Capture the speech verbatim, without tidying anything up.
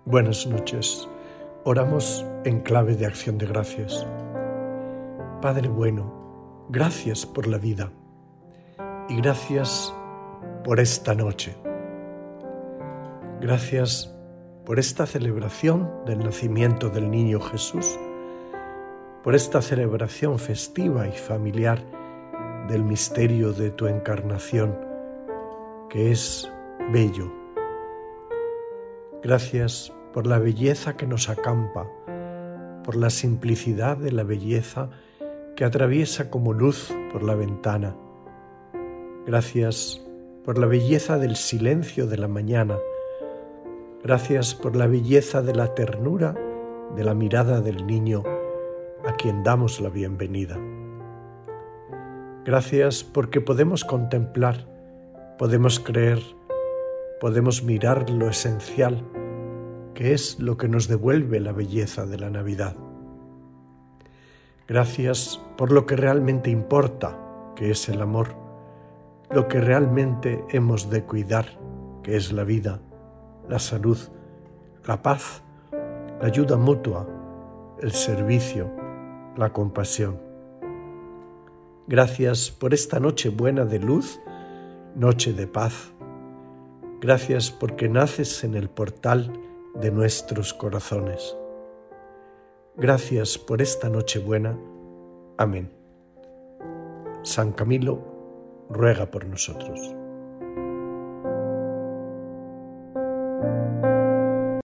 Buenas noches. Oramos en clave de acción de gracias. Padre bueno, gracias por la vida y gracias por esta noche. Gracias por esta celebración del nacimiento del niño Jesús, por esta celebración festiva y familiar del misterio de tu encarnación, que es bello. Gracias por la belleza que nos acampa, por la simplicidad de la belleza que atraviesa como luz por la ventana. Gracias por la belleza del silencio de la mañana. Gracias por la belleza de la ternura de la mirada del niño a quien damos la bienvenida. Gracias porque podemos contemplar, podemos creer, podemos mirar lo esencial, que es lo que nos devuelve la belleza de la Navidad. Gracias por lo que realmente importa, que es el amor, lo que realmente hemos de cuidar, que es la vida, la salud, la paz, la ayuda mutua, el servicio, la compasión. Gracias por esta noche buena de luz, noche de paz. Gracias porque naces en el portal de nuestros corazones. Gracias por esta noche buena. Amén. San Camilo ruega por nosotros.